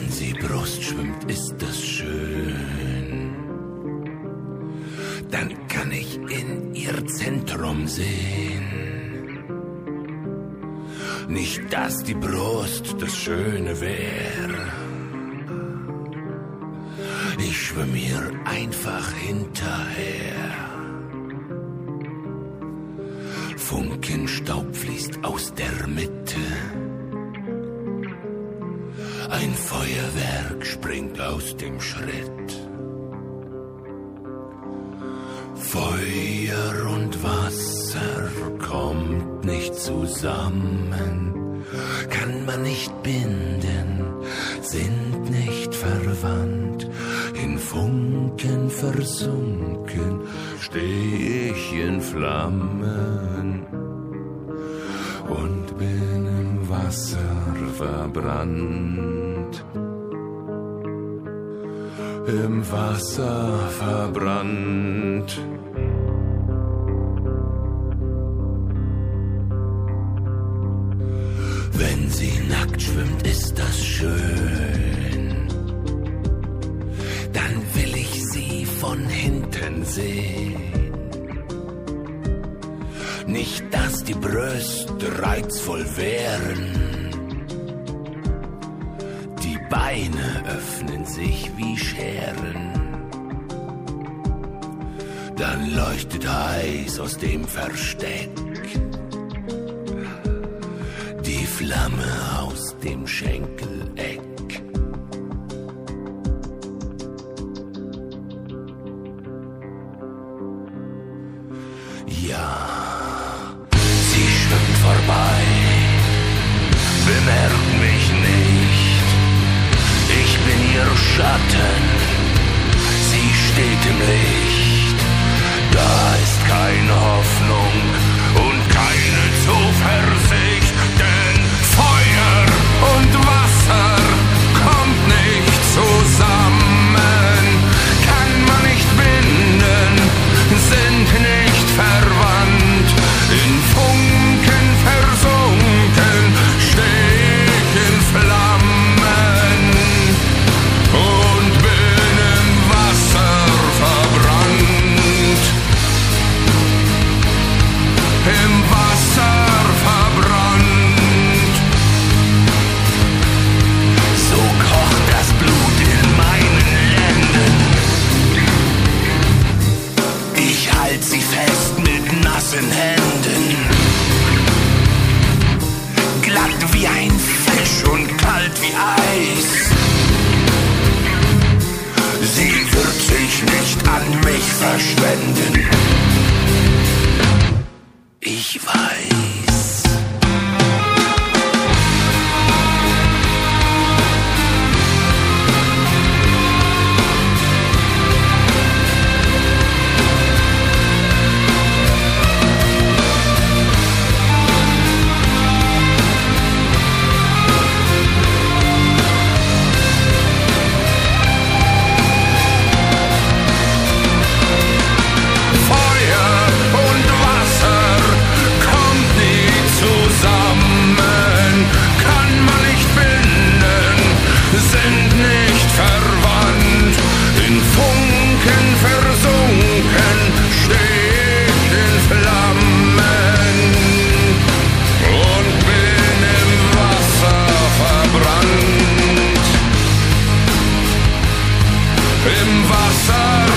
sie Brust schwimmt, ist das schön. Dann kann ich in ihr Zentrum sehen. Nicht, dass die Brust das Schöne wäre. Ich schwimm ihr einfach hinterher. Funkenstaub fließt aus der Mitte. Ein Feuerwerk springt aus dem Schritt. Feuer und Wasser kommt nicht zusammen, kann man nicht binden, sind nicht verwandt. In Funken versunken steh ich in Flammen und bin im Wasser verbrannt. Im Wasser verbrannt. Wenn sie nackt schwimmt, ist das schön. Dann will ich sie von hinten sehen. Nicht, dass die Brüste reizvoll wären. Die Beine öffnen sich wie Scheren. Dann leuchtet heiß aus dem Versteck die Flamme aus dem Schenkeleck. Ja, sie schwimmt vorbei, bemerkt mich nicht. Ich bin ihr Schatten, sie steht im Licht. Da ist keine Hoffnung und keine Zuversicht, denn Feuer und Wasser kommt nicht zusammen, kann man nicht binden, sind nicht verwandt. In Funken versunken steh ich in Flammen und bin im Wasser verbrannt. Im Wasser verbrannt. So kocht das Blut in meinen Lenden. Ich halt sie fest mit nassen Händen. Glatt wie ein Fisch und kalt wie Eis. Sie wird sich nicht an mich verschwenden. Ich weiß. Im Wasser